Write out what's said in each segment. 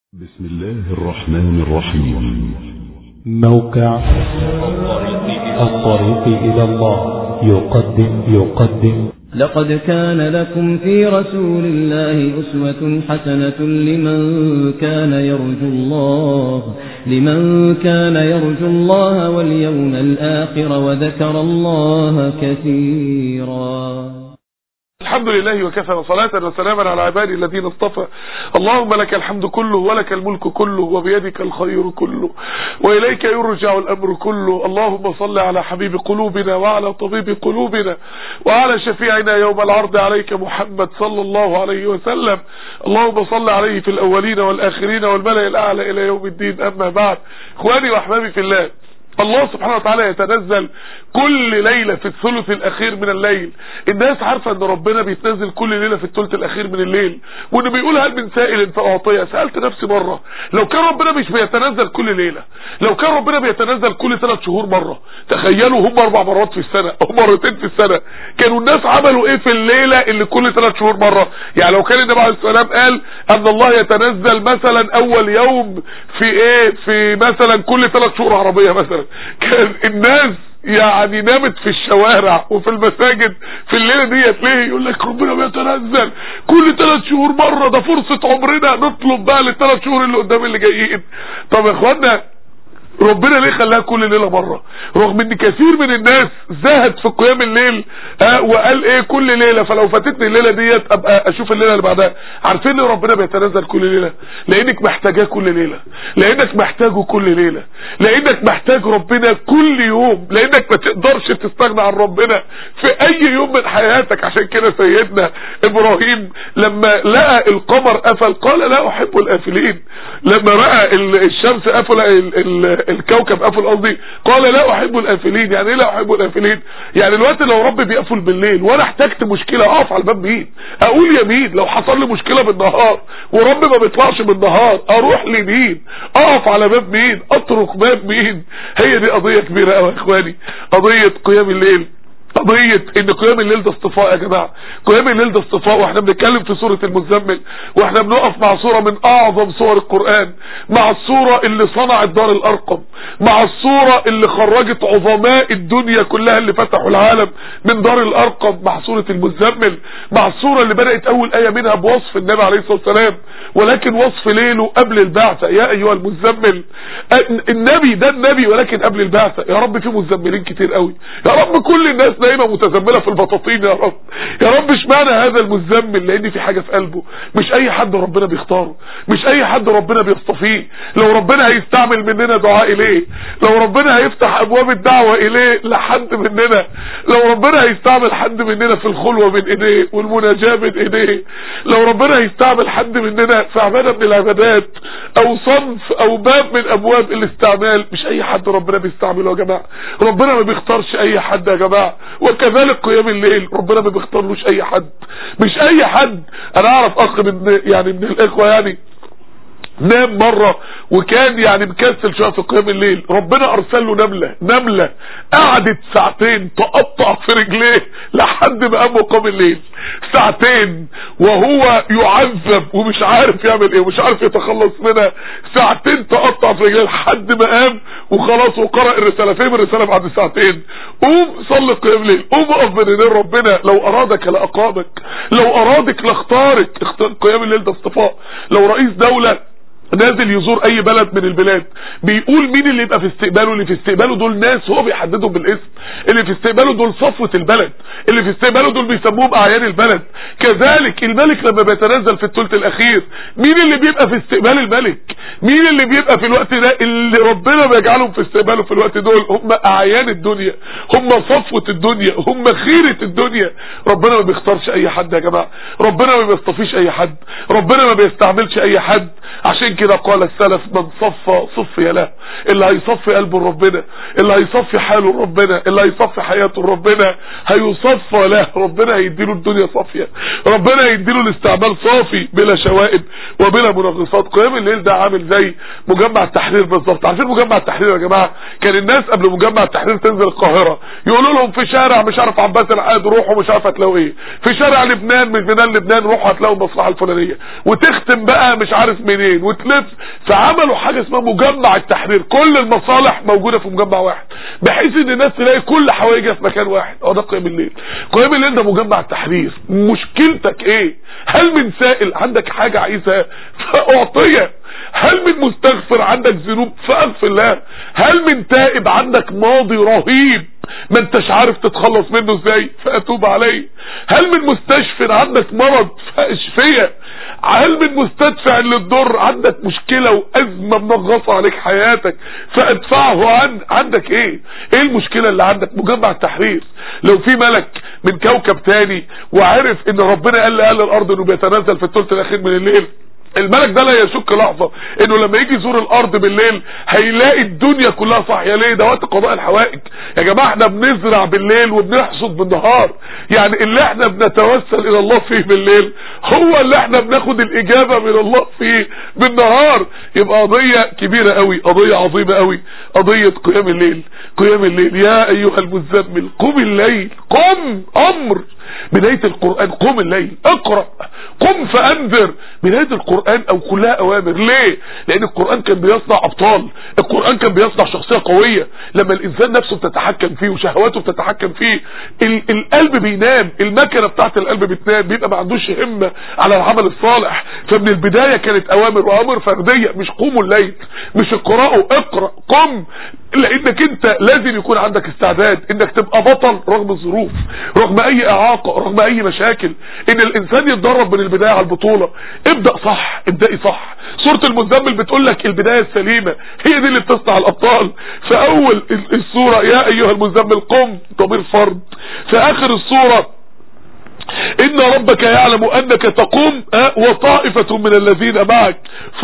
بسم الله الرحمن الرحيم. موقع الطريق إلى الله يقدم لقد كان لكم في رسول الله أسوة حسنة لمن كان يرجو الله واليوم الآخر وذكر الله كثيرا. الحمد لله وكفى، وصلاة وسلاما على عبادي الذين اصطفى. اللهم لك الحمد كله ولك الملك كله وبيدك الخير كله وإليك يرجع الأمر كله. اللهم صل على حبيب قلوبنا وعلى طبيب قلوبنا وعلى شفيعنا يوم العرض عليك محمد صلى الله عليه وسلم. اللهم صل عليه في الأولين والآخرين والملأ الأعلى إلى يوم الدين. أما بعد، إخواني وأحبابي في الله، الله سبحانه وتعالى يتنزل كل ليلة في الثلث الأخير من الليل. الناس عارفة ان ربنا بيتنزل كل ليلة في الثلث الأخير من الليل، وانه بيقول هل من سائل فأعطيه. سألت نفسي مرة، لو كان ربنا مش بيتنزل كل ليلة، لو كان ربنا بيتنزل كل 3 شهور مرة، تخيلوا هم 4 مرات في السنة او مرتين في السنة، كانوا الناس عملوا ايه في الليلة اللي كل 3 شهور مرة؟ يعني لو كان النبي عليه الصلاة والسلام قال ان الله يتنزل مثلا اول يوم في مثلا كل 3 شهور عربية مثلا، كان الناس يعني نامت في الشوارع وفي المساجد في الليلة دي. ليه؟ يقول لك ربنا بيتنزل كل 3 شهور مرة، ده فرصة عمرنا نطلب بقى ل3 شهور اللي قدام اللي جايين. طب يا اخوانا، ربنا ليه خلاها كل ليلة مرة؟ رغم ان كثير من الناس زهد في قيام الليل وقال ايه كل ليلة، فلو فاتتني الليلة ديت ابقى اشوف الليلة اللي بعدها. عارفين ان ربنا بيتنزل كل ليلة؟ لانك محتاجاه كل ليلة، لانك محتاجه كل ليلة، لانك محتاج ربنا كل يوم، لانك ما تقدرش تستغنى عن ربنا في اي يوم من حياتك. عشان كده سيدنا ابراهيم لما لقى القمر قفل قال لا احب الافلين. لما رأى الشمس قفل الكوكب قفل قصدي قال لا احب الافلين. يعني ايه لا احب الافلين؟ يعني الوقت لو رب بيقفل بالليل وانا احتجت مشكلة اقف على الباب مين؟ اقول يمين. لو حصل لي مشكلة بالنهار ورب ما بيطلعش بالنهار اروح لمين؟ اقف على باب مين؟ اترك باب مين؟ هي دي قضية كبيرة قوي يا اخواني، قضية قيام الليل، قضية ان قيام الليل ده اصطفاء يا جماعة. قيام الليل ده اصطفاء، واحنا بنتكلم في سورة المزمل، واحنا بنقف مع سورة من اعظم سور القرآن، مع السورة اللي صنعت دار الارقم، مع السورة اللي خرجت عظماء الدنيا كلها اللي فتحوا العالم من دار الارقم، مع سورة المزمل، مع السورة اللي بدأت اول آية منها بوصف النبي عليه الصلاة والسلام، ولكن وصف ليله قبل البعثة. يا ايها المزمل، النبي ده النبي ولكن قبل البعثة. يا رب في مزملين كتير قوي، يا رب كل الناس دايما متزملة في البطاطين. يا رب يا رب اشمعنى هذا المزمل؟ لان في حاجة في قلبه. مش اي حد ربنا بيختاره، مش اي حد ربنا بيصطفيه. لو ربنا هيستعمل مننا دعاء اليه، لو ربنا هيفتح ابواب الدعوة اليه لحد مننا، لو ربنا هيستعمل حد مننا في الخلوة من ايديه والمناجاة من ايديه، لو ربنا هيستعمل حد مننا في عبادة من العبادات او صنف او باب من ابواب الاستعمال، مش اي حد ربنا بيستعمله يا جماعة. ربنا ما بيختارش اي حد يا جماعة. وكذلك قيام الليل ربنا ما بيختارلوش اي حد، مش اي حد. انا اعرف اخ من الاخوة يعني نام مرة وكان يعني مكسل شوية في قيام الليل، ربنا ارسل له نملة قعدت 2 ساعة تقطع في رجليه لحد ما قام قام الليل. 2 ساعة وهو يعذب ومش عارف يعمل ايه ومش عارف يتخلص منها. 2 ساعة تقطع في رجليه لحد ما قام وخلاص وقرأ الرسالة. فين الرسالة بعد 2 ساعة؟ قوم صلي قيام الليل، قوم اقف بين ايدين ربنا. لو ارادك لاقامك، لو ارادك لاختارك. قيام الليل ده اصطفاء. لو رئيس دولة نازل يزور اي بلد من البلاد بيقول مين اللي يبقى في استقباله. اللي في استقباله دول ناس هو بيحددهم بالاسم، اللي في استقباله دول صفوة البلد، اللي في استقباله دول بيسموهم اعيان البلد. كذلك الملك لما بيتنزل في الثلث الاخير، مين اللي بيبقى في استقبال الملك؟ مين اللي بيبقى في الوقت ده؟ اللي ربنا بيجعلهم في استقباله في الوقت دول هم اعيان الدنيا، هم صفوة الدنيا، هم خيرة الدنيا. ربنا ما بيختارش اي حد يا جماعة، ربنا ما بيصطفيش اي حد، ربنا ما بيستعملش اي حد. عشان كده قال السلف من صفي له. اللي هيصفي قلبه لربنا، اللي هيصفي حاله لربنا، اللي هيصفي حياته لربنا، هيصفى له. ربنا هيديله الدنيا صافية، ربنا هيديله الاستعمال صافي بلا شوائب وبلا منغصات. قيام الليل ده عامل زي مجمع التحرير بالظبط. عارفين مجمع التحرير يا جماعة؟ كان الناس قبل مجمع التحرير تنزل القاهرة يقولوا لهم في شارع مش عارف عباس العقاد روحوا مش عارف هتلاقوا ايه، في شارع لبنان مش لبنان روحوا هتلاقوا المصلحة الفلانية، وتختم بقى مش عارف من يمين وتلف، فعملوا حاجة اسمها مجمع التحرير، كل المصالح موجودة في مجمع واحد بحيث ان الناس تلاقي كل حوائجها في مكان واحد. ده قيام الليل. قيام الليل ده مجمع التحرير. مشكلتك ايه؟ هل من سائل عندك حاجة عايزها فاعطيها؟ هل من مستغفر عندك ذنوب فاغفر الله؟ هل من تائب عندك ماضي رهيب ما انتش عارف تتخلص منه ازاي فاتوب عليه؟ هل من مستشفى عندك مرض فاشفيه؟ هل من مستدفع للضر عندك مشكلة وازمة منغصة عليك حياتك فادفعه عندك ايه المشكلة اللي عندك؟ مجمع التحرير. لو في ملك من كوكب تاني وعرف ان ربنا قال لأهل الارض انه بيتنزل في الثلث الاخير من الليل، الملك ده لا يشك لحظة انه لما يجي يزور الارض بالليل هيلاقي الدنيا كلها صاحية. ليه؟ ده وقت قضاء الحوائج يا جماعة. احنا بنزرع بالليل وبنحصد بالنهار، يعني اللي احنا بنتوسل الى الله فيه بالليل هو اللي احنا بناخد الاجابة من الله فيه بالنهار. يبقى قضية كبيرة قوي، قضية عظيمة قوي، قضية قيام الليل. قيام الليل يا ايها المزمل قم الليل، قم امر بداية القرآن، قم الليل، اقرأ، قم فانذر. بداية القرآن او كلها اوامر. ليه؟ لان القرآن كان بيصنع ابطال، القرآن كان بيصنع شخصية قوية. لما الانسان نفسه بتتحكم فيه وشهواته بتتحكم فيه القلب بينام، المكنة بتاعت القلب بتنام، بيبقى ما عندوش همة على العمل الصالح. فمن البداية كانت اوامر، واوامر فردية، مش قوموا الليل، مش اقرأوا، اقرأ، قم. لانك انت لازم يكون عندك استعداد انك تبقى بطل رغم الظروف، رغم اي اعاقة، رغم اي مشاكل. ان الانسان يتدرب من البداية على البطولة. ابدأ صح، ابدأي صح. سورة المزمل بتقول لك البداية السليمة هي دي اللي بتصنع الابطال. في اول السورة يا ايها المزمل قم، ضمير فرد. في اخر السورة إن ربك يعلم أنك تقوم وطائفة من الذين معك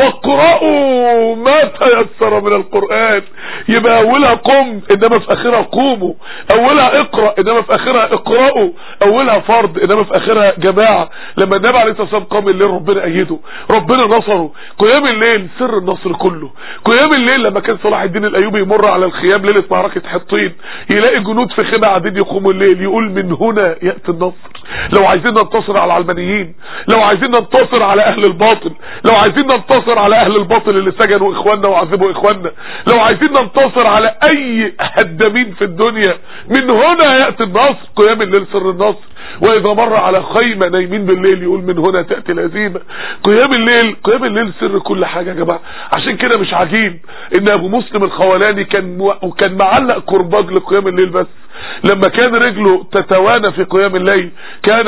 فاقرأوا ما تيسر من القرآن. يبقى أولها قم إنما في آخرها قوموا، أولها اقرأ إنما في آخرها اقرأوا، أولها فرض إنما في آخرها جماعة. لما النبي عليه الصلاة والسلام قام الليل ربنا أيده، ربنا نصره. قيام الليل سر النصر كله. قيام الليل لما كان صلاح الدين الأيوبي يمر على الخيام ليلة معركة حطين يلاقي جنود في خيمة قاعدين يقوموا الليل، يقول من هنا يأتي النصر. لو عايزين ننتصر على العلمانيين، لو عايزين ننتصر على اهل الباطل، لو عايزين ننتصر على اهل الباطل اللي سجنوا اخواننا وعذبوا اخواننا، لو عايزين ننتصر على اي هدامين في الدنيا، من هنا يأتي النصر. قيام الليل سر النصر. واذا مر على خيمة نايمين بالليل يقول من هنا تأتي الهزيمة. قيام الليل، قيام الليل سر كل حاجة يا جماعة. عشان كده مش عجيب ان ابو مسلم الخولاني كان معلق كرباج لقيام الليل بس. لما كان رجله تتوانى في قيام الليل كان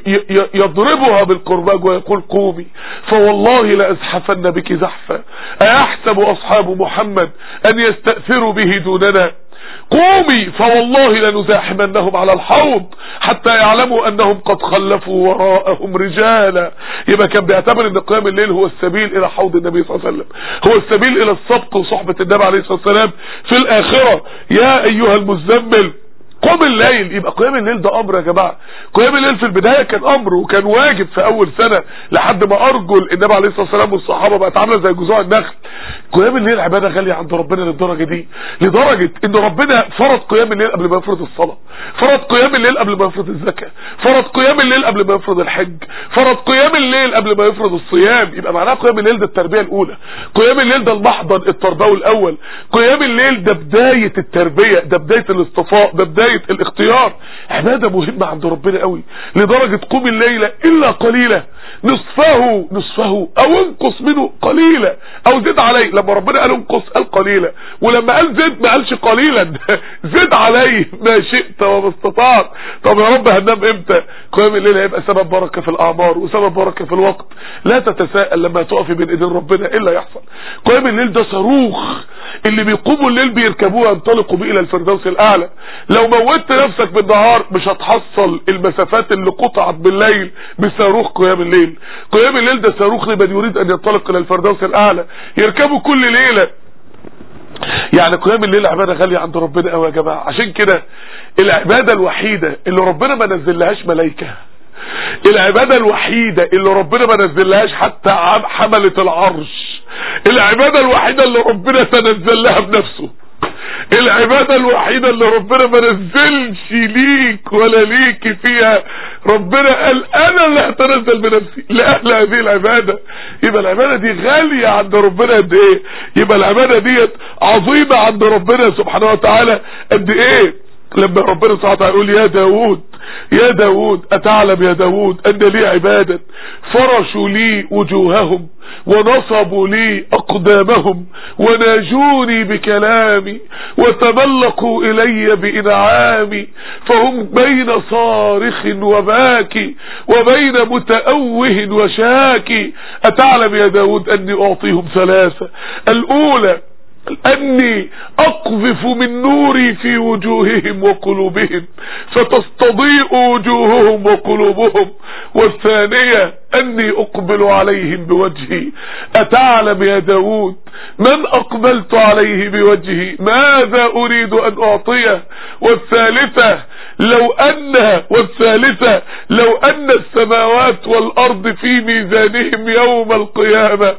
يضربها بالكرباج ويقول قومي فوالله لأزحفن بك زحفا أيحسب أصحاب محمد أن يستأثروا به دوننا. قومي فوالله لنزاحمنهم على الحوض حتى يعلموا انهم قد خلفوا وراءهم رجالا. يبقى كان بيعتبر ان قيام الليل هو السبيل الى حوض النبي صلى الله عليه وسلم، هو السبيل الى السبق وصحبة النبي عليه الصلاة والسلام في الاخرة. يا ايها المزمل قم الليل. يبقى قيام الليل ده امر يا جماعه. قيام الليل في البدايه كان امر وكان واجب في اول سنه لحد ما ارجل النبي عليه الصلاه والسلام والصحابه بقت عامله زي جذوع النخل. قيام الليل عباده غاليه عند ربنا للدرجه دي، لدرجه ان ربنا فرض قيام الليل قبل ما يفرض الصلاه، فرض قيام الليل قبل ما يفرض الزكاه، فرض قيام الليل قبل ما يفرض الحج، فرض قيام الليل قبل ما يفرض الصيام. يبقى معناها قيام الليل ده التربيه الاولى، قيام الليل ده المحضن التربوي الاول، قيام الليل ده بدايه التربيه، ده بدايه الاصطفاء، ده بدايه الاختيار. عباده مهمه عند ربنا قوي لدرجه قوم الليل الا قليلا نصفه او انقص منه قليلا او زد عليه. لما ربنا قال انقص قال قليلا، ولما قال زد ما قالش قليلا زد عليه ما شئت وما استطعت. طب يا رب هننام امتى؟ قيام الليل هيبقى سبب بركه في الاعمار وسبب بركه في الوقت. لا تتساءل لما تقفي بين ايدين ربنا الا يحصل. قيام الليل ده صاروخ، اللي بيقوموا الليل بيركبوه ينطلقوا بيه الى الفردوس الاعلى. لو موتت نفسك بالنهار مش هتحصل المسافات اللي قطعت بالليل بصاروخ قيام الليل. قيام الليل ده صاروخ لمن يريد ان ينطلق الى الفردوس الاعلى، يركبوا كل ليله. يعني قيام الليل عباده غاليه عند ربنا قوي يا جماعه. عشان كده العباده الوحيده اللي ربنا ما نزلهاش ملائكه، العباده الوحيده اللي ربنا ما نزلهاش حتى حمله العرش، العباده الوحيده اللي ربنا تنزل لها بنفسه، العبادة الوحيدة اللي ربنا ما نزلش ليك ولا ليك فيها، ربنا قال انا اللي هتنزل بنفسي لأهل هذه العبادة. يبقى العبادة دي غالية عند ربنا قد ايه؟ يبقى العبادة دي عظيمة عند ربنا سبحانه وتعالى قد ايه؟ لما ربنا سبحانه وتعالى يقول يا داود أتعلم يا داود أن لي عبادا فرشوا لي وجوههم ونصبوا لي أقدامهم وناجوني بكلامي وتملقوا إلي بإنعامي فهم بين صارخ وباكي وبين متأوه وشاكي. أتعلم يا داود أني أعطيهم ثلاثة: الأولى أني أقذف من نوري في وجوههم وقلوبهم فتستضيء وجوههم وقلوبهم، والثانية أني أقبل عليهم بوجهي. أتعلم يا داود من أقبلت عليه بوجهي ماذا أريد أن أعطيه؟ والثالثة لو أن السماوات والأرض في ميزانهم يوم القيامة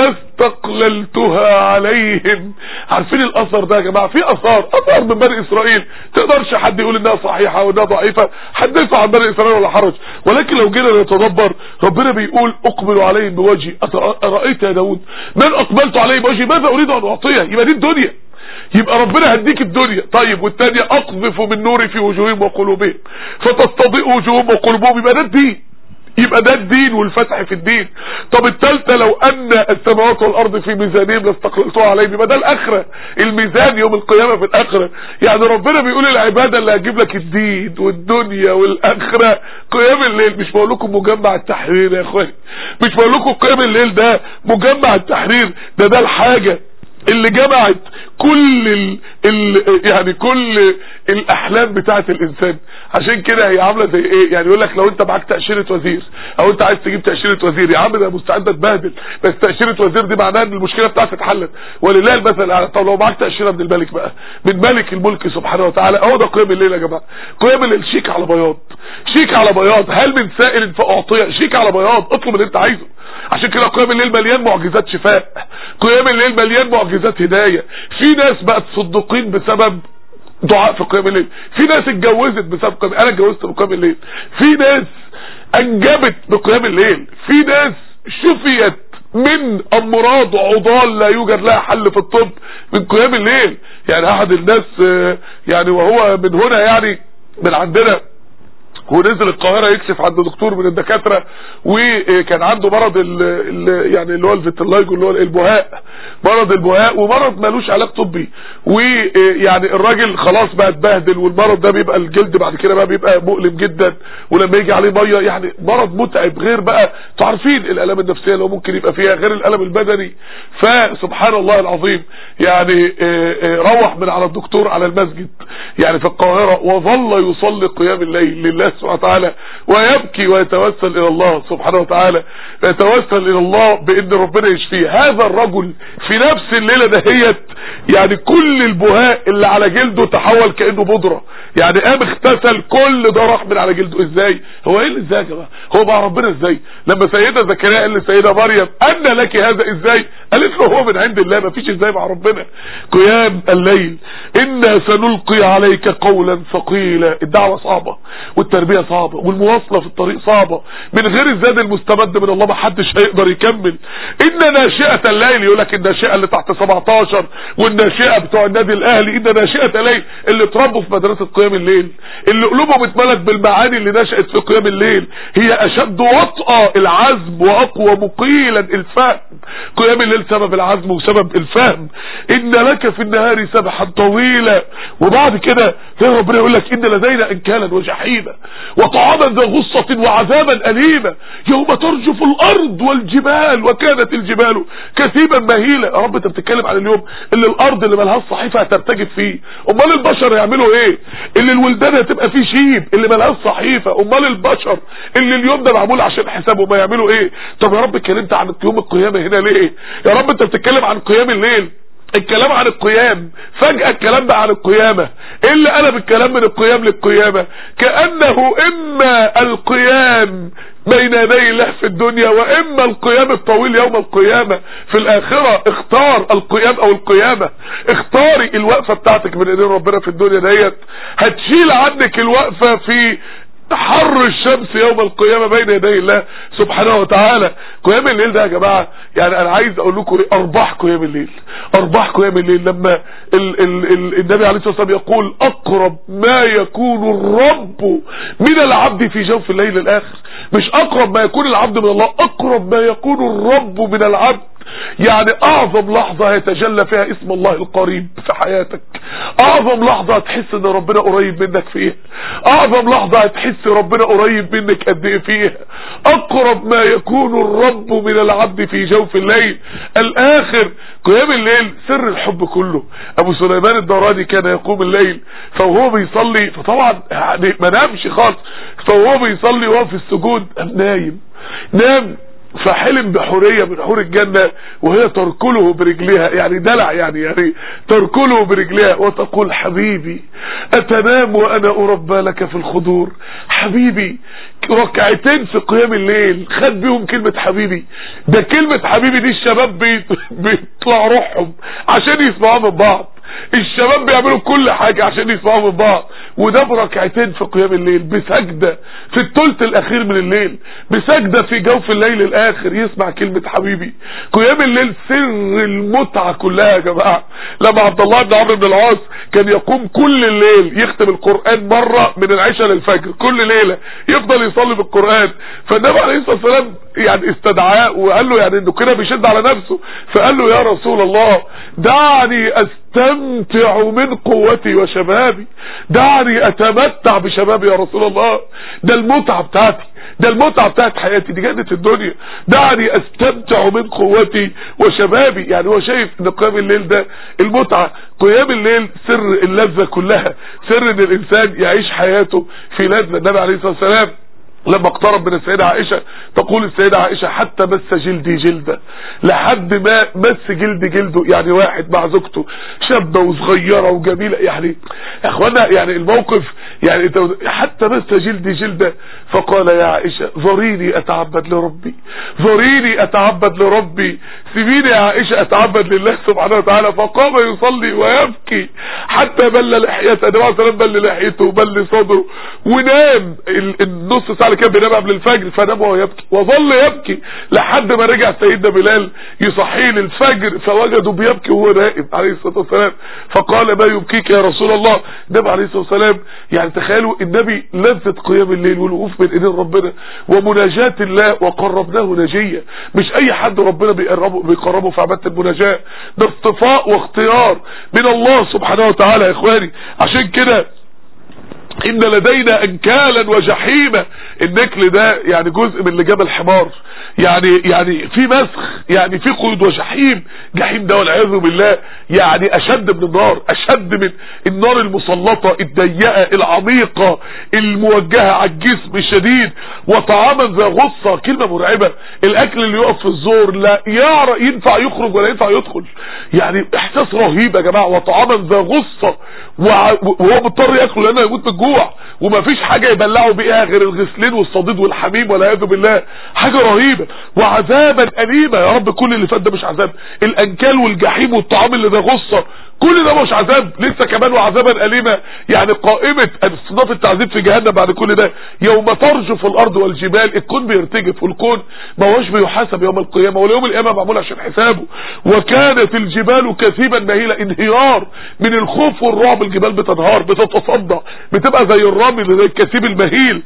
لاستقللتها عليهم. عارفين الأثر ده يا جماعة؟ في أثار من بني إسرائيل تقدرش حد يقول إنها صحيحة وإنها ضعيفة، حدثوا عن بني إسرائيل ولا حرج. ولكن لو جينا نتدبر ربنا بيقول أقبل عليهم بوجهي. أرأيت يا داود من أقبلت عليه بوجهي ماذا أريد أن أعطيه؟ يبقى دي الدنيا، يبقى ربنا هديك الدنيا. طيب والثانية أقذف من نوري في وجوههم وقلوبهم فتستضيء وجوههم وقلوبهم، يبقى ده الدين، يبقى ده الدين والفتح في الدين. طب الثالثة لو أن السماوات والأرض في ميزانهم لاستقللتها عليهم، يبقى ده الآخرة، الميزان يوم القيامة في الآخرة. يعني ربنا بيقول العبادة اللي هتجيب لك الدين والدنيا والآخرة قيام الليل. مش بقول لكم مجمع التحرير يا اخواني، مش بقول لكم قيام الليل ده مجمع التحرير، ده الحاجة اللي جمعت كل يعني كل الاحلام بتاعت الانسان. عشان كده هي عامله زي ايه؟ يعني يقول لك لو انت معاك تاشيره وزير او انت عايز تجيب تاشيره وزير، يا عم ده مستعد اتبهدل، بس تاشيره وزير دي معناها ان المشكله بتاعتك اتحلت ولله المثل. طب لو معاك تاشيره من الملك بقى، من ملك الملك سبحانه وتعالى، اهو ده قيام الليل يا جماعه. قيام الليل شيك على بياض، شيك على بياض. هل من سائل فاعطيه؟ شيك على بياض، اطلب اللي انت عايزه. عشان كده قيام الليل مليان معجزات شفاء، قيام الليل مليان معجزات هدايه. في ناس بقت صديقين بسبب دعاء في قيام الليل، في ناس اتجوزت بسبب قيام، انا اتجوزت بقيام الليل، في ناس انجبت بقيام الليل، في ناس شفيت من امراض عضال لا يوجد لها حل في الطب من قيام الليل. يعني احد الناس يعني وهو من هنا يعني من عندنا ونزل القاهرة يكشف عند دكتور من الدكاترة، وكان عنده مرض يعني اللي هو الفيتلايجو اللي هو البهاء، مرض البهاء، ومرض مالوش علاج طبي. ويعني الراجل خلاص بقى اتبهدل، والمرض ده بيبقى الجلد بعد كده بقى بيبقى مؤلم جدا، ولما يجي عليه ميه يعني مرض متعب، غير بقى تعرفين الالام النفسيه اللي ممكن يبقى فيها غير الالم البدني. فسبحان الله العظيم يعني روح من على الدكتور على المسجد يعني في القاهرة، وظل يصلي قيام الليل لله سبحانه وتعالى، ويبكي ويتوسل الى الله سبحانه وتعالى، يتوسل الى الله بان ربنا يشفيه. هذا الرجل في نفس الليلة دهيت يعني كل البهاء اللي على جلده تحول كأنه بودرة، يعني قام اغتسل، كل ده راح من على جلده. ازاي؟ هو ايه اللي ازاي يا جماعه؟ هو مع ربنا ازاي؟ لما سيدة زكريا قال لسيدة مريم ان لك هذا ازاي؟ قالت له هو من عند الله، ما فيش ازاي مع ربنا. قيام الليل. انا سنلقي عليك قولا ثقيلا. الدعوة صعبة والتربية صعبة والمواصلة في الطريق صعبة، من غير الزاد المستمد من الله ما حدش هيقدر يكمل. ان ناشئة الليل، يقول لك الناشئة اللي تحت 17 والناشئة بتوع النادي الاهلي، ان ناشئة الليل اللي اتربوا في مدرسة قيام الليل، اللي قلوبهم اتملت بالمعاني اللي نشأت في قيام الليل، هي اشد وطأة العزم واقوى مقيلا الفهم. قيام الليل سبب العزم وسبب الفهم. ان لك في النهار سبحا طويلا. وبعد كده ربنا يقول لك ان لدينا انكالا وجحيما وطعاما ذا غصة وعذابا أليما يوم ترجف الارض والجبال وكانت الجبال كثيبا مهيلا. يا رب انت بتتكلم عن اليوم اللي الارض اللي ملهاش صحيفة هترتجف فيه، امال البشر يعملوا ايه؟ اللي الولدان هتبقى فيه شيب اللي ملهاش صحيفة، امال البشر اللي اليوم ده معمول عشان حسابه ما يعملوا ايه؟ طب يا رب اتكلمت عن يوم القيامة هنا ليه؟ يا رب انت بتتكلم عن قيام الليل، الكلام عن القيام، فجأة الكلام بقى عن القيامة. ايه اللي قلب الكلام من القيام للقيامة؟ كأنه اما القيام بين يدي الله في الدنيا، واما القيام الطويل يوم القيامة في الاخرة. اختار القيام او القيامة. اختاري الوقفة بتاعتك من ايدين ربنا في الدنيا ديت هتشيل عنك الوقفة في حر الشمس يوم القيامة بين يدي الله سبحانه وتعالى. قيام الليل ده يا جماعة يعني انا عايز اقول لكم ارباح قيام الليل. ارباح قيام الليل لما النبي عليه الصلاة والسلام يقول اقرب ما يكون الرب من العبد في جوف الليل الاخر. مش اقرب ما يكون العبد من الله، اقرب ما يكون الرب من العبد. يعني اعظم لحظة هيتجلى فيها اسم الله القريب في حياتك، اعظم لحظة هتحس ان ربنا قريب منك فيها، اعظم لحظة هتحس ربنا قريب منك قد ايه فيها. اقرب ما يكون الرب من العبد في جوف الليل الاخر. قيام الليل سر الحب كله. ابو سليمان الداراني كان يقوم الليل فهو بيصلي، فطبعا يعني ما نامش خالص، فهو بيصلي وهو في السجود نام فحلم بحورية من حور الجنة وهي تركله برجلها، يعني دلع يعني تركله برجلها وتقول حبيبي أتنام وأنا أربى لك في الخدور. حبيبي ركعتين في قيام الليل خد بيهم كلمة حبيبي. ده كلمة حبيبي دي الشباب بيطلع روحهم عشان يسمعوا من بعض، الشباب بيعملوا كل حاجة عشان يسمعوا من بعض. وده بركعتين في قيام الليل، بسجدة في الثلث الاخير من الليل، بسجدة في جوف الليل الاخر يسمع كلمة حبيبي. قيام الليل سر المتعة كلها يا جماعة. لما عبد الله بن عمرو بن العاص كان يقوم كل الليل يختم القرآن مرة من العشاء للفجر، كل ليلة يفضل يصلي بالقرآن. فالنبي عليه الصلاة والسلام يعني استدعاه وقال له يعني انه كده بيشد على نفسه، فقال له يا رسول الله دعني استمتع من قوتي وشبابي، دعني اتمتع بشبابي يا رسول الله، ده المتعة بتاعتي، ده المتعة بتاعت حياتي، دي جنة الدنيا، دعني استمتع من قوتي وشبابي. يعني هو شايف ان قيام الليل ده المتعة. قيام الليل سر اللذة كلها، سر ان الانسان يعيش حياته في لذة. النبي عليه الصلاة والسلام لما اقترب من السيدة عائشة تقول السيدة عائشة حتى مس جلدي جلدة، لحد ما مس جلده، يعني واحد مع زوجته شابة وصغيرة وجميلة. يعني يا اخوانا يعني الموقف يعني حتى مس جلدي جلدة. فقال يا عائشة ذريني اتعبد لربي، ذريني اتعبد لربي، سيبيني يا عائشة اتعبد لله سبحانه وتعالى. فقام يصلي ويبكي حتى بل لحيته، النبي عليه الصلاة والسلام بل لحيته وبل صدره ونام النص ساعة كان بينام قبل الفجر، فنام وهو يبكي وظل يبكي لحد ما رجع سيدنا بلال يصحيه للفجر فوجده بيبكي وهو نائم عليه الصلاة والسلام. فقال ما يبكيك يا رسول الله؟ النبي عليه الصلاة والسلام يعني تخيلوا النبي لذة قيام الليل والوقوف بين ايدين ربنا ومناجاة الله، وقربناه نجية. مش اي حد ربنا بيقربه في عبادة المناجاة، ده اصطفاء واختيار من الله سبحانه وتعالى يا اخواني. عشان كده ان لدينا انكالا وجحيمة. النكل ده يعني جزء من لجام الحمار، يعني في مسخ، يعني في قيود وجحيم. جحيم ده والعياذ بالله يعني اشد من النار، اشد من النار المسلطة الضيقة العميقة الموجهة على الجسم الشديد. وطعاما ذا غصة، كلمة مرعبة. الاكل اللي يقف في الزور لا ينفع يخرج ولا ينفع يدخل، يعني احساس رهيب يا جماعة. وطعاما ذا غصة، وهو مضطر ياكل لانه يموت من الجوع، ومفيش حاجة يبلعوا بيها غير الغسلين والصديد والحميم والعياذ بالله، حاجة رهيبة. وعذابا أليما. يا رب كل اللي فات ده مش عذاب، الانكال والجحيم والطعام اللي ده غصة كل ده مش عذاب، لسه كمان وعذابا أليما. يعني قائمة استضافة التعذيب في جهنم بعد كل ده. يوم ترجف الارض والجبال، الكون بيرتجف والكون ما هوش بيحاسب يوم القيامة، واليوم القيامة معمول عشان حسابه. وكانت الجبال كثيبا مهيلة، انهيار من الخوف والرعب، الجبال بتنهار بتتصدع بتبقى زي الرمل زي الكثيب المهيل.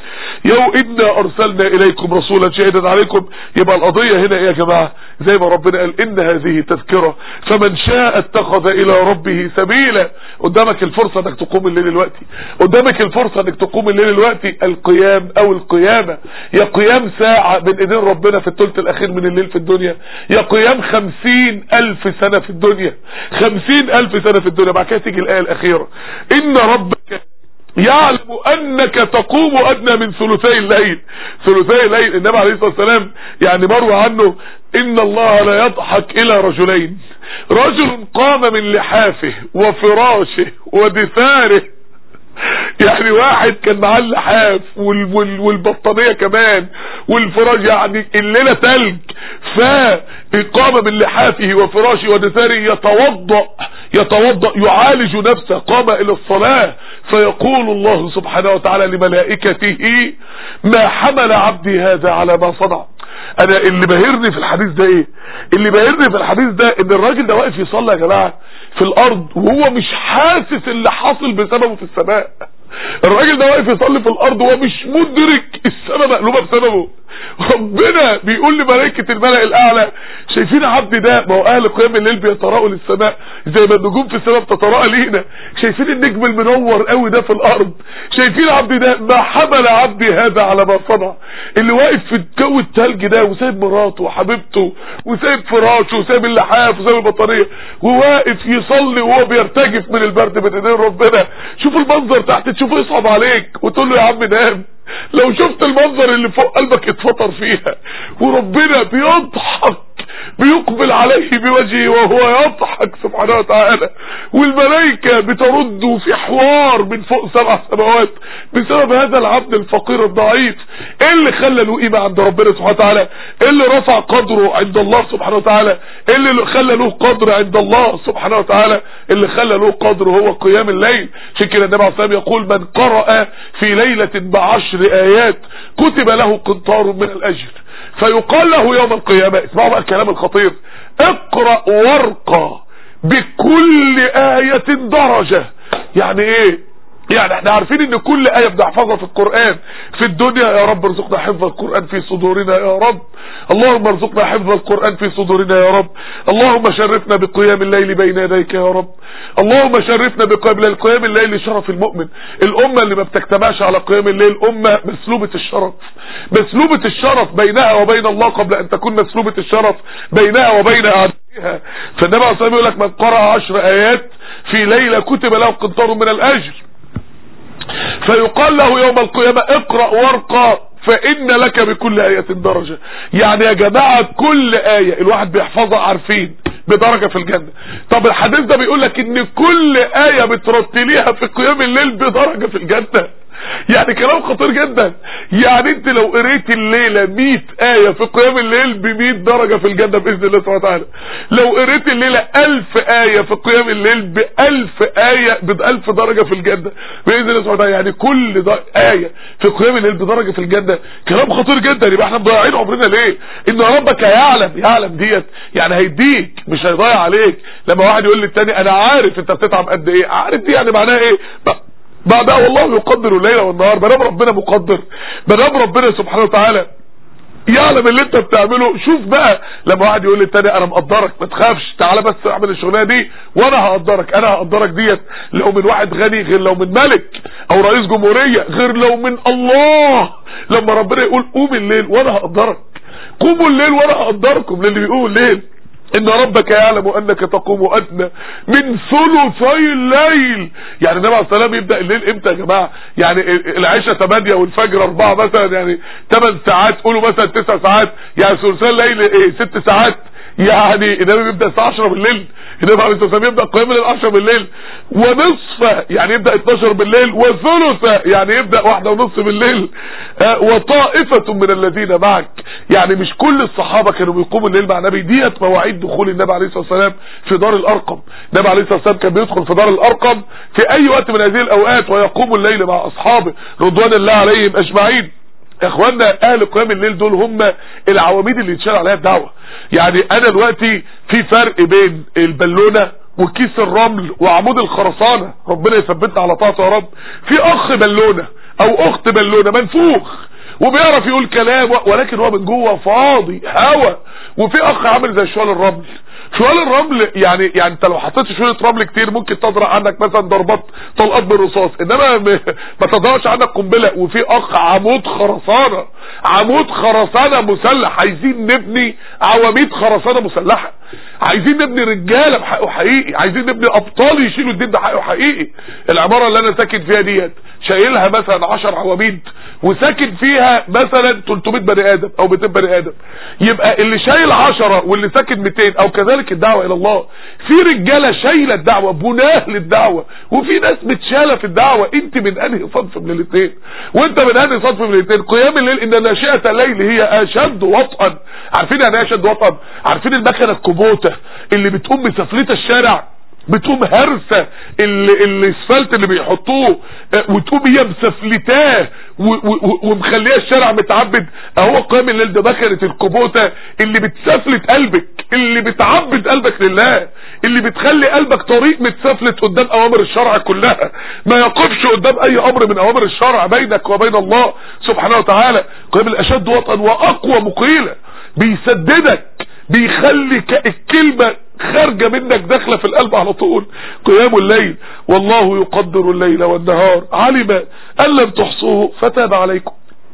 إنا أرسلنا إليكم رسولا شهيدا عليكم. يبقى القضية هنا إيه يا جماعة؟ زي ما ربنا قال إن هذه تذكرة فمن شاء اتخذ إلى ربه سبيلا. قدامك الفرصة انك تقوم الليل الوقتي، قدامك الفرصة انك تقوم الليل الوقتي. القيام او القيامة، يا قيام ساعة بين ايدين ربنا في الثلث الاخير من الليل في الدنيا، يا قيام 50,000 سنة في الدنيا، 50,000 سنة في الدنيا. بعد كده تيجي الآية الأخيرة إن ربك يعلم أنك تقوم أدنى من ثلثي الليل. ثلثي الليل النبي عليه الصلاة والسلام يعني مروى عنه إن الله لا يضحك إلى رجلين، رجل قام من لحافه وفراشه ودثاره يعني واحد كان معاه اللحاف والبطانية كمان والفراش، يعني الليلة تلج، فقام من لحافه وفراشه ودثاره يتوضأ يعالج نفسه، قام الى الصلاة، فيقول الله سبحانه وتعالى لملائكته ما حمل عبدي هذا على ما صنع. انا اللي بهرني في الحديث ده ايه؟ اللي بهرني في الحديث ده ان الراجل ده واقف يصلي يا جماعة في الارض وهو مش حاسس اللي حاصل بسببه في السماء. الراجل ده واقف يصلي في الارض وهو مش مدرك السماء مقلوبة بسببه. ربنا بيقول لملائكة الملأ الاعلى شايفين عبدي ده؟ ما هو اهل قيام الليل بيتراءوا للسماء زي ما النجوم في السماء بتتراءى لينا. شايفين النجم المنور قوي ده في الارض؟ شايفين عبدي ده؟ ما حمل عبدي هذا على ما صنع. اللي واقف في الجو التلج ده وسايب مراته وحبيبته وسايب فراشه وسايب اللحاف وسايب البطارية وواقف يصلي وهو بيرتجف من البرد بين ايدين ربنا. شوف المنظر تحت تشوفه يصعب عليك وتقول له يا عم نام. لو شفت المنظر اللي فوق قلبك يتفطر فيها، وربنا بيضحك بيقبل عليه بوجهه وهو يضحك سبحانه وتعالى، والملائكة بترد في حوار من فوق 7 سماوات بسبب هذا العبد الفقير الضعيف. ايه اللي خلى له قيمة عند ربنا سبحانه وتعالى؟ ايه اللي رفع قدره عند الله سبحانه وتعالى؟ ايه اللي خلى له قدر عند الله سبحانه وتعالى؟ اللي خلى له قدر هو قيام الليل. عشان كده النبي عليه الصلاة والسلام يقول من قرأ في ليلة ب10 آيات كتب له قنطار من الأجر، فيقال له يوم القيامة، اسمعوا بقى الكلام الخطير، اقرأ وارقى بكل آية درجة. يعني ايه؟ يعني احنا عارفين ان كل آية بنحفظها في القرآن في الدنيا، يا رب ارزقنا حفظ القرآن في صدورنا يا رب، اللهم ارزقنا حفظ القرآن في صدورنا يا رب، اللهم شرفنا بقيام الليل بين يديك يا رب، اللهم شرفنا بقيام الليل شرف المؤمن. الامة اللي ما بتجتمعش على قيام الليل امة مسلوبة الشرف، مسلوبة الشرف بينها وبين الله قبل ان تكون مسلوبة الشرف بينها وبين اعدائها. فالنبي عليه الصلاة والسلام يقول لك من قرأ 10 آيات في ليلة كتب له قنطار من الأجر، فيقال له يوم القيامة اقرأ وارقى فإن لك بكل آية درجة. يعني يا جماعة كل آية الواحد بيحفظها عارفين بدرجة في الجنة. طب الحديث ده بيقول لك ان كل آية بترتليها في قيام الليل بدرجة في الجنة. يعني كلام خطير جدا. يعني انت لو قريت الليلة 100 آية في قيام الليل ب100 درجة في الجنة بإذن الله سبحانه وتعالى. لو قريت الليلة 1000 آية في قيام الليل ب1000 آية ب1000 درجة في الجنة بإذن الله سبحانه وتعالى. يعني كل آية في قيام الليل بدرجة في الجنة. كلام خطير جدا. يبقى احنا مضيعين عمرنا ليه؟ ان ربك يعلم ديت، يعني هيديك مش هيضيع عليك. لما واحد يقول للتاني انا عارف انت بتتعب قد ايه، عارف دي يعني معناها ايه؟ بعدها والله يقدر الليل والنهار. مدام ربنا مقدر، مدام ربنا سبحانه وتعالى يعلم اللي انت بتعمله. شوف بقى لما واحد يقول للتاني انا مقدرك ما تخافش تعالى بس اعمل الشغلانه دي وانا هقدرك. انا هقدرك ديت لو من واحد غني غير لو من ملك او رئيس جمهورية غير لو من الله. لما ربنا يقول قوم الليل وانا هقدرك، قوموا الليل وانا هقدركم. للي بيقول الليل ان ربك يعلم انك تقوم ادنى من ثلثي الليل. يعني النبي عليه الصلاه والسلام يبدا الليل امتى يا جماعه؟ يعني العشاء 8 والفجر 4 مثلا، يعني 8 ساعات، قولوا مثلا 9 ساعات، يعني ثلثي الليل ايه 6 ساعات. يعني النبي بيبدا الساعه 10 بالليل، النبي عليه الصلاه والسلام يبدا قيام الليل 10 بالليل، ونصف يعني يبدا 12 بالليل، وثلث يعني يبدا 1:30 بالليل، وطائفه من الذين معك. يعني مش كل الصحابه كانوا بيقوموا الليل مع النبي. ديت مواعيد دخول النبي عليه الصلاه والسلام في دار الارقم. النبي عليه الصلاه والسلام كان بيدخل في دار الارقم في اي وقت من هذه الاوقات ويقوم الليل مع اصحابه رضوان الله عليهم اجمعين. يا اخوانا اهل قيام الليل دول هم العواميد اللي يتشال عليها الدعوه. يعني انا دلوقتي في فرق بين البالونه وكيس الرمل وعمود الخرسانه، ربنا يثبتنا على طاعته يا رب. في اخ بالونه او اخت بالونه منفوخ وبيعرف يقول كلام ولكن هو من جوه فاضي هوا. وفي اخ عامل زي شوال الرمل. شوال الرمل يعني انت لو حطيت شويه رمل كتير ممكن تضرب عنك مثلا ضربات طلقات بالرصاص، انما ما تضربش عنك قنبله. وفي اخ عمود خرسانه، عمود خرسانه مسلح. عايزين نبني عواميد خرسانه مسلحه. عايزين نبني رجاله بحقه حقيقي، عايزين نبني ابطال يشيلوا الدين بحقه حقيقي. العماره اللي انا ساكن فيها ديت شايلها مثلا 10 عواميد وساكن فيها مثلا 300 بني ادم او 200 بني ادم، يبقى اللي شايل 10 واللي ساكن 200. او كذلك الدعوه الى الله، في رجاله شايله الدعوه بناه للدعوه، وفي ناس متشاله في الدعوه. انت من انهي صنف من الاثنين؟ وانت من انهي صنف من الاثنين؟ قيام الليل ان ناشئه الليل هي اشد وطئا. عارفين يعني ايه اشد وطئا؟ عارفين المكنه الكوبوته اللي بتقوم مسفلته الشارع، بتقوم هرسه الاسفلت اللي بيحطوه وتقوم هي مسفلتاه ومخليه الشارع متعبد؟ اهو قيام الليل ده مكنه الكوبوته اللي بتسفلت قلبك، اللي بتعبد قلبك لله، اللي بتخلي قلبك طريق متسفلت قدام اوامر الشرع كلها، ما يقفش قدام اي امر من اوامر الشرع بينك وبين الله سبحانه وتعالى. قيام الاشد وطئا واقوى مقيله، بيسددك، بيخلي الكلمه خارجه منك داخله في القلب على طول. قيام الليل والله يقدر الليل والنهار علم ان لم تحصوه فتاب عليكم.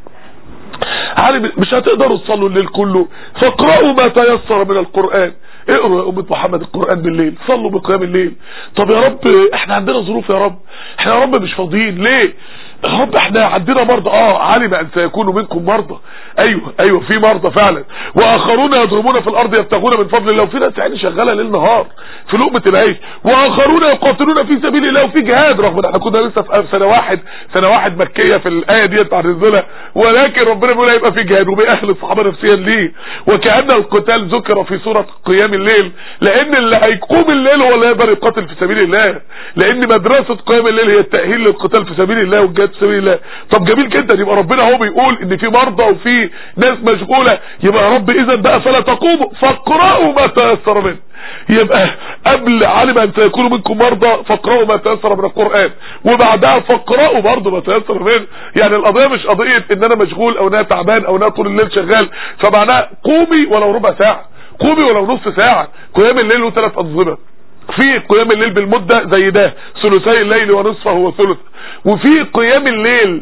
علم مش هتقدروا تصلوا الليل كله، فاقرأوا ما تيسر من القرآن. اقرأوا يا أمة محمد القرآن بالليل، صلوا بقيام الليل. طب يا رب احنا عندنا ظروف، يا رب احنا يا رب مش فاضيين ليه؟ يا رب احنا عندنا مرضى. علم ان سيكونوا منكم مرضى. ايوه في مرضى فعلا، واخرون يضربون في الارض يبتغون من فضل الله. وفي ناس يعني شغاله ليل نهار في لقمه العيش، واخرون يقاتلون في سبيل الله وفي جهاد، رغم ان احنا كنا لسه في سنه واحد مكيه في الايه ديت بعد نزولها، ولكن ربنا بيقول هيبقى في جهاد وبيأهل الصحابه نفسيا ليه. وكأن القتال ذكر في سوره قيام الليل، لان اللي هيقوم الليل هو اللي يقدر يقاتل في سبيل الله، لان مدرسه قيام الليل هي التأهيل للقتال في سبيل الله والجهاد في سبيل الله. طب جميل جدا، يبقى ربنا هو بيقول ان في مرضى وفي ناس مشغوله، يبقى يا رب اذا بقى فلا تقوموا فاقرأوا ما تيسر منه. يبقى قبل علم ان سيكونوا منكم مرضى فاقرأوا ما تيسر من القرآن، وبعدها فاقرأوا برضه ما تيسر منه. يعني القضيه مش قضيه ان انا مشغول او انا تعبان او انا طول الليل شغال، فمعناها قومي ولو ربع ساعه، قومي ولو نص ساعه. قيام الليل له 3 انظمه. في قيام الليل بالمدة زي ده ثلثي الليل ونصفه وثلث، وفي قيام الليل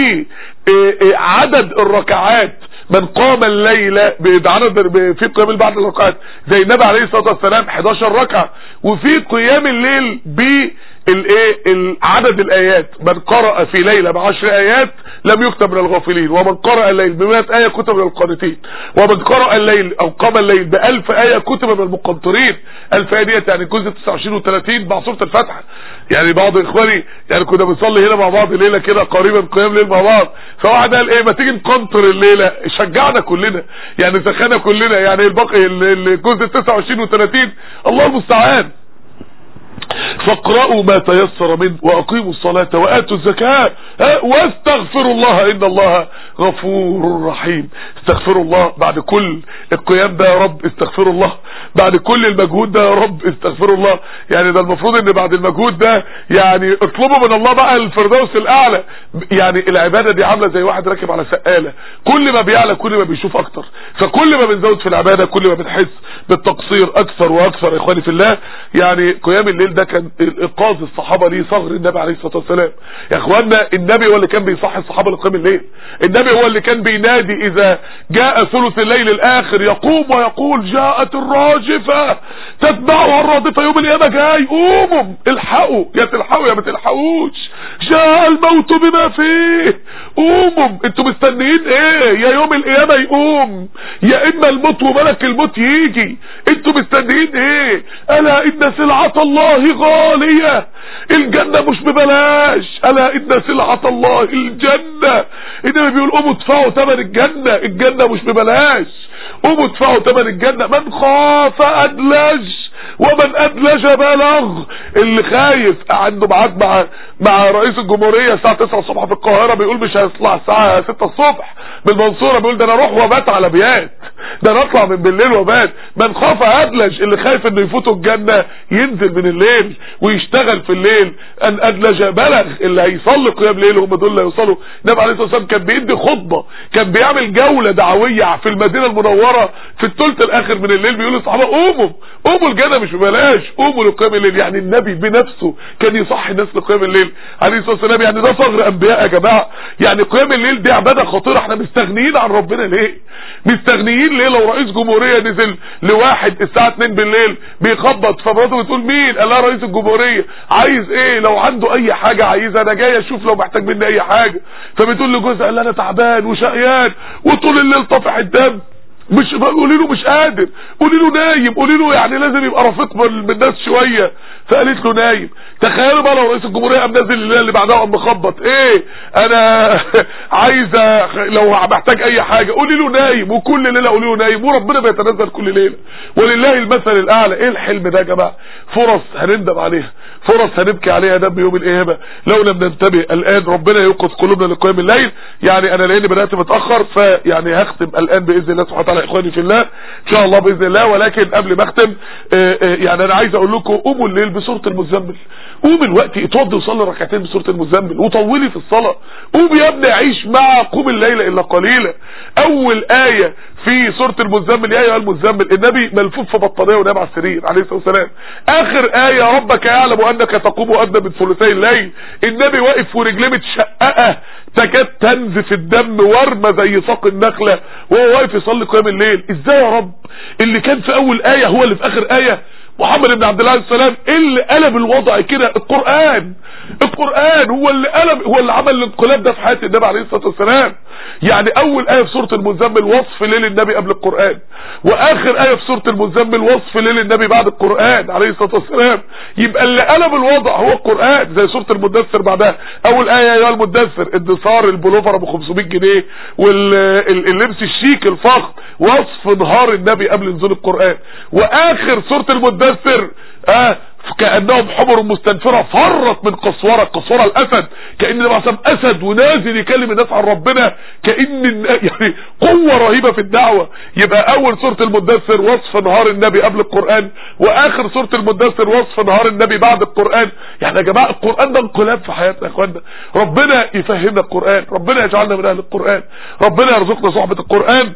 بعدد الركعات. من قام الليل في قيام الليل بعد الركعات زي النبي عليه الصلاة والسلام 11 ركعة. وفي قيام الليل عدد الايات، من قرأ في ليلة ب10 ايات لم يكتب من الغافلين، ومن قرأ الليل ب100 اية كتب من القانتين، ومن قرأ الليل او قام الليل ب1000 اية كتب من المقنطرين. 1000 اية ديت يعني جزء 29 و30 مع سورة الفاتحة. يعني بعض اخواني يعني كنا بنصلي هنا مع بعض ليلة كده قريبا قيام ليل مع بعض، فواحد قال ما تيجي نقنطر الليلة، شجعنا كلنا يعني سخنا كلنا، يعني الباقي الجزء 29 و30 الله المستعان. فاقرأوا ما تيسر منه واقيموا الصلاة واتوا الزكاة واستغفروا الله ان الله غفور رحيم. استغفروا الله بعد كل القيام ده يا رب، استغفروا الله بعد كل المجهود ده يا رب، استغفروا الله. يعني ده المفروض ان بعد المجهود ده يعني اطلبوا من الله بقى الفردوس الاعلى. يعني العبادة دي عاملة زي واحد راكب على سقالة، كل ما بيعلى كل ما بيشوف اكتر، فكل ما بنزود في العبادة كل ما بنحس بالتقصير اكثر واكثر. يا اخواني في الله، يعني قيام الليل ده كان ايقاظ الصحابه ليه، صغر النبي عليه الصلاه والسلام. يا اخوانا النبي هو اللي كان بيصحي الصحابه لقيام الليل، النبي هو اللي كان بينادي اذا جاء ثلث الليل الاخر يقوم ويقول جاءت الراجفه تتبعها الرادفه، يوم القيامه جاي، قوموا الحقوا، يا تلحقوا يا ما تلحقوش، جاء الموت بما فيه، قوموا انتوا مستنيين ايه؟ يا يوم القيامه يقوم، يا اما الموت وملك الموت يجي، انتوا مستنيين ايه؟ الا ان سلعة الله غالية، الجنة مش ببلاش، الا ان سلعة الله الجنة. النبي بيقول قوموا ادفعوا ثمن الجنة، الجنة مش ببلاش، قوموا ادفعوا ثمن الجنة. من خاف ادلج ومن ادلج بلغ. اللي خايف عنده ميعاد مع رئيس الجمهورية الساعة 9 الصبح في القاهرة، بيقول مش هيطلع الساعة 6 الصبح من المنصورة، بيقول ده انا اروح وبات على بيات، ده انا اطلع من بالليل وبات. من خاف ادلج، اللي خايف انه يفوته الجنة ينزل من الليل ويشتغل في الليل. ان ادلج بلغ، اللي هيصلي قيام ليل هم دول اللي هيوصلوا. النبي عليه الصلاة والسلام كان بيدي خطبة، كان بيعمل جولة دعوية في المدينة المنورة في الثلث الاخر من الليل، بيقول للصحابة قوموا الجنة كده مش ببلاش. قوموا لقيام الليل، يعني النبي بنفسه كان يصحي الناس لقيام الليل عليه الصلاه والسلام. يعني ده صغر انبياء يا جماعه. يعني قيام الليل دي عباده خطيره. احنا مستغنيين عن ربنا ليه؟ مستغنيين ليه؟ لو رئيس جمهوريه نزل لواحد الساعه 2 بالليل بيخبط فمراته بتقول مين؟ قال لها رئيس الجمهوريه. عايز ايه؟ لو عنده اي حاجه عايزها، انا جاي اشوف لو محتاج مني اي حاجه. فبتقول لجوزها قال لها انا تعبان وشقيان وطول الليل طافح الدم، مش قولي له مش قادر، قولي له نايم، قولي له يعني لازم يبقى رفيق بالناس شويه. فقالت له نايم. تخيلوا بقى لو رئيس الجمهوريه قام نازل الليله اللي بعدها قام مخبط، ايه انا عايزه لو محتاج اي حاجه قولي له نايم، وكل ليله قولي له نايم، وربنا بيتنزل كل ليله ولله المثل الاعلى. ايه الحلم ده يا جماعه؟ فرص هنندم عليها، فرص هنبكي عليها دم يوم القيامه لو لم ننتبه الان. ربنا يوقظ قلوبنا لقيام الليل. يعني انا لاني بدات متاخر فيعني هختم الان باذن الله سبحانه وتعالى اخواني في الله ان شاء الله باذن الله. ولكن قبل ما اختم يعني انا عايز اقول لكم قوموا الليل بسوره المزمل. قوم الوقت اتوضى وصلي ركعتين بسوره المزمل وطولي في الصلاه. قوم يا ابني عيش مع قوم الليل الا قليلا. اول ايه في سوره المزمل يا ايها المزمل، النبي ملفوف في بطانيه ونام على السرير عليه الصلاه والسلام. اخر ايه ربك يعلم انك تقوم ادنى من ثلثي الليل، النبي واقف ورجليه متشققه تكاد تنزف الدم ورمه زي ساق النخله وهو واقف يصلي قيام الليل. ازاي يا رب اللي كان في اول ايه هو اللي في اخر ايه؟ محمد بن عبد الله عليه السلام اللي قلب الوضع كده القرآن هو اللي قلب، هو اللي عمل الانقلاب ده في حياة النبي عليه الصلاة والسلام. يعني اول آية في سورة المزمل وصف ليل النبي قبل القرآن، واخر آية في سورة المزمل وصف ليل النبي بعد القرآن عليه الصلاة والسلام. يبقى اللي قلب الوضع هو القرآن. زي سورة المدثر بعدها اول آية يا المدثر اندثار البلوفر ابو 500 جنيه واللبس الشيك الفخم، وصف نهار النبي قبل نزول القرآن. واخر سورة المدثر كأنهم حمر مستنفرة فرت من قسورة الأسد، كأن النبي أسد ونازل يكلم الناس عن ربنا، كأن يعني قوة رهيبة في الدعوة. يبقى أول سورة المدثر وصف نهار النبي قبل القرآن، وآخر سورة المدثر وصف نهار النبي بعد القرآن. يعني يا جماعة القرآن ده انقلاب في حياتنا يا اخوانا. ربنا يفهمنا القرآن، ربنا يجعلنا من أهل القرآن، ربنا يرزقنا صحبة القرآن.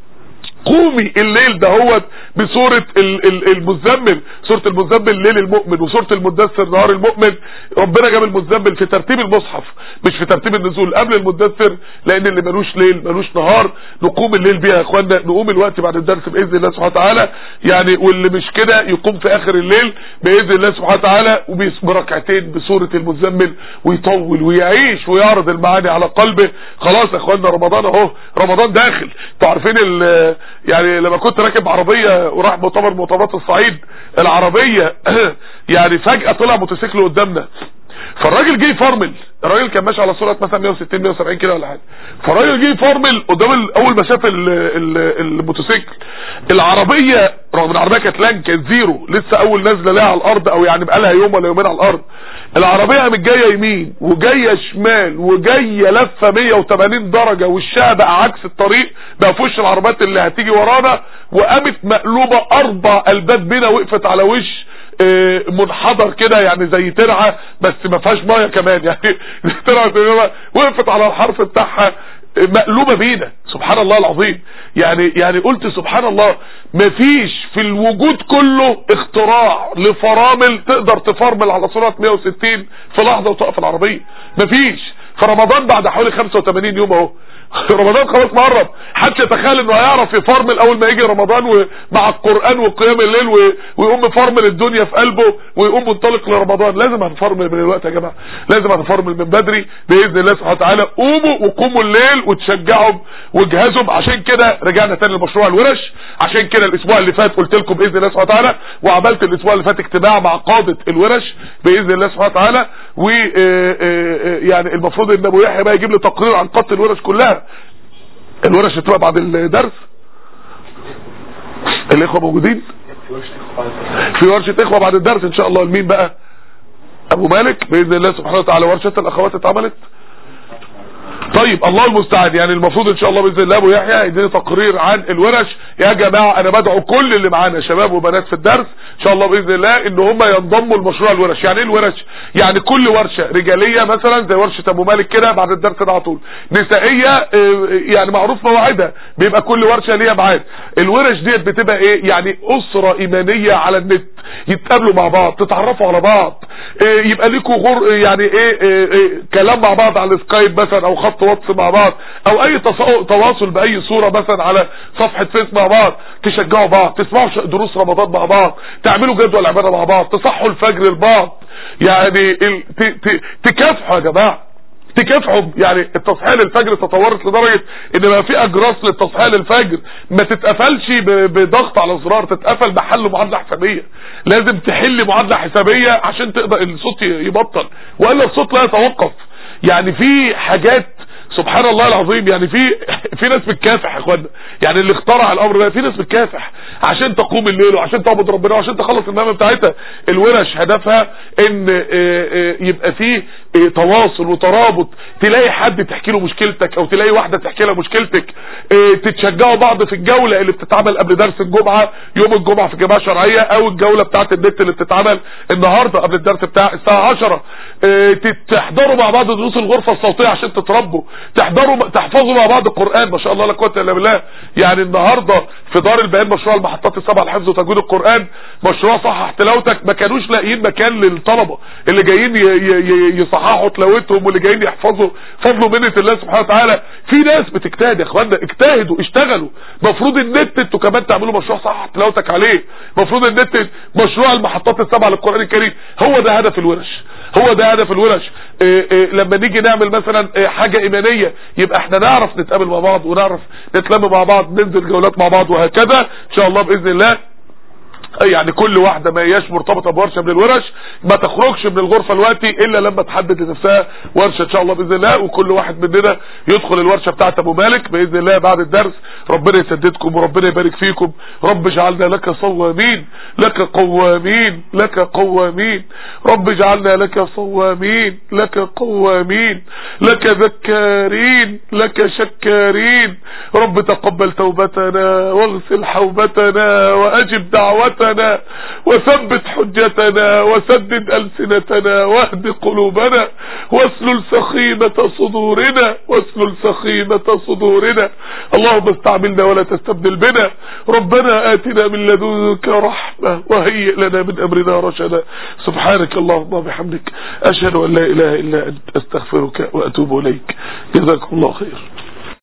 قومي الليل ده هو بسورة المزمل، سورة المزمل ليل المؤمن، وسورة المدثر نهار المؤمن. ربنا جاب المزمل في ترتيب المصحف مش في ترتيب النزول قبل المدثر، لان اللي ملوش ليل ملوش نهار. نقوم الليل بيها يا اخوانا، نقوم الوقت بعد الدرس باذن الله سبحانه وتعالى. يعني واللي مش كده يقوم في اخر الليل باذن الله سبحانه وتعالى وبركعتين بسورة المزمل ويطول ويعيش ويعرض المعاني على قلبه. خلاص يا اخوانا رمضان اهو، رمضان داخل. انتوا عارفين يعني لما كنت راكب عربية وراح مؤتمرات الصعيد العربية يعني فجأة طلع موتوسيكل قدامنا، فالراجل جه يفرمل. الراجل كان ماشي على سرعة مثلا 160 170 كده ولا حاجة، فالراجل جه يفرمل قدام اول ما شاف الموتوسيكل. العربية رغم العربية كانت لانك كانت زيرو لسه اول نازله لها على الارض، او يعني بقالها يوم ولا يومين على الارض. العربية قامت جايه يمين وجايه شمال وجايه لفه 180 درجة، وشها بقى عكس الطريق بقى في وش العربيات اللي هتيجي ورانا، وقامت مقلوبه 4 قلبات بينا، وقفت على وش منحدر كده يعني زي ترعه بس ما فيهاش ميه كمان، يعني ترعه وقفت على الحرف بتاعها مقلوبه بينا. سبحان الله العظيم. يعني قلت سبحان الله، مفيش في الوجود كله اختراع لفرامل تقدر تفرمل على سرعه 160 في لحظه وتقف العربيه، مفيش. فرمضان بعد حوالي 85 يوم اهو، رمضان خلاص مقرب. حدش يتخيل انه هيعرف يفرمل اول ما يجي رمضان ومع القرآن وقيام الليل ويقوم مفرمل الدنيا في قلبه ويقوم منطلق لرمضان. لازم هنفرمل من الوقت يا جماعة، لازم هنفرمل من بدري باذن الله سبحانه وتعالى. قوموا وقوموا الليل وتشجعهم وجهزهم. عشان كده رجعنا تاني لمشروع الورش، عشان كده الاسبوع اللي فات قلت لكم باذن الله سبحانه وتعالى، وعملت الاسبوع اللي فات اجتماع مع قادة الورش باذن الله سبحانه وتعالى. و يعني المفروض ان ابو يحيى بقى يجيب لي تقرير عن قادة الورش كلها. الورش هتبقى بعد الدرس، الاخوة موجودين في ورشة اخوة بعد الدرس ان شاء الله. لمين بقى؟ ابو مالك باذن الله سبحانه وتعالى. ورشة الاخوات اتعملت طيب الله المستعان. يعني المفروض ان شاء الله باذن الله ابو يحيى يديني تقرير عن الورش. يا جماعه انا بدعو كل اللي معانا شباب وبنات في الدرس ان شاء الله باذن الله ان هم ينضموا لمشروع الورش. يعني ايه الورش؟ يعني كل ورشه رجاليه مثلا زي ورشه ابو مالك كده بعد الدرس ده على طول، نسائيه يعني معروف مواعيدها، بيبقى كل ورشه ليها ميعاد. الورش ديت بتبقى ايه؟ يعني اسره ايمانيه على النت، يتقابلوا مع بعض، تتعرفوا على بعض، يبقى ليكوا يعني ايه كلام مع بعض على السكايب مثلا او خط واتس مع بعض، او اي تواصل باي صوره مثلا على صفحه فيس مع بعض، تشجعوا بعض، تسمعوا دروس رمضان مع بعض، تعملوا جدول عباده مع بعض، تصحوا الفجر لبعض، يعني تكافحوا يا جماعه، تكافحوا. يعني التصحيح للفجر تطورت لدرجه ان بقى في اجراس للتصحيح للفجر ما تتقفلش بضغط على زرار، تتقفل بحل معادله حسابيه. لازم تحل معادله حسابيه عشان تقدر الصوت يبطل، والا الصوت لا يتوقف. يعني في حاجات سبحان الله العظيم، يعني في ناس بتكافح يا اخوانا. يعني اللي اخترع الامر ده في ناس بتكافح عشان تقوم الليل وعشان تعبد ربنا وعشان تخلص المهمه بتاعتها. الورش هدفها ان يبقى فيه تواصل وترابط، تلاقي حد تحكي له مشكلتك او تلاقي واحده تحكي لها مشكلتك، تتشجعوا بعض في الجوله اللي بتتعمل قبل درس الجمعه يوم الجمعه في الجماعه الشرعيه، او الجوله بتاعه النت اللي بتتعمل النهارده قبل الدرس بتاع الساعه 10. تحضروا مع بعض دروس الغرفه الصوتيه عشان تتربوا، تحفظوا مع بعض القرآن. ما شاء الله لا قوه الا بالله. يعني النهارده في دار البيان مشروع المحطات السبعه لحفظ وتجويد القرآن، مشروع صحح تلاوتك، ما كانوش لاقيين مكان للطلبه اللي جايين يصححوا تلاوتهم واللي جايين يحفظوا فضل منه الله سبحانه وتعالى. في ناس بتجتهد يا اخوانا، اجتهدوا اشتغلوا. مفروض النت انتوا كمان تعملوا مشروع صحح تلاوتك عليه. مفروض النت مشروع المحطات السبعه للقرآن الكريم. هو ده هدف الورش، هو ده هدف الورش. لما نيجي نعمل مثلا حاجة ايمانية يبقى احنا نعرف نتقابل مع بعض ونعرف نتلم مع بعض، ننزل جولات مع بعض وهكذا ان شاء الله باذن الله. يعني كل واحدة ما هياش مرتبطة بورشة من الورش ما تخرجش من الغرفة الوقتي الا لما تحدد لنفسها ورشة ان شاء الله باذن الله. وكل واحد مننا يدخل الورشة بتاعت ابو مالك باذن الله بعد الدرس. ربنا يسددكم وربنا يبارك فيكم. رب اجعلنا لك صوامين لك قوامين لك قوامين. رب اجعلنا لك صوامين لك قوامين لك ذكارين لك شكارين. رب تقبل توبتنا واغسل حوبتنا واجب دعوتنا وثبت حجتنا وسدد ألسنتنا واهد قلوبنا واسلل سخيمة صدورنا واسلل سخيمة صدورنا. اللهم استعملنا ولا تستبدل بنا. ربنا آتنا من لدنك رحمة وهيئ لنا من أمرنا رشدا. سبحانك اللهم وبحمدك أشهد أن لا إله إلا أنت أستغفرك وأتوب إليك. جزاكم الله خير.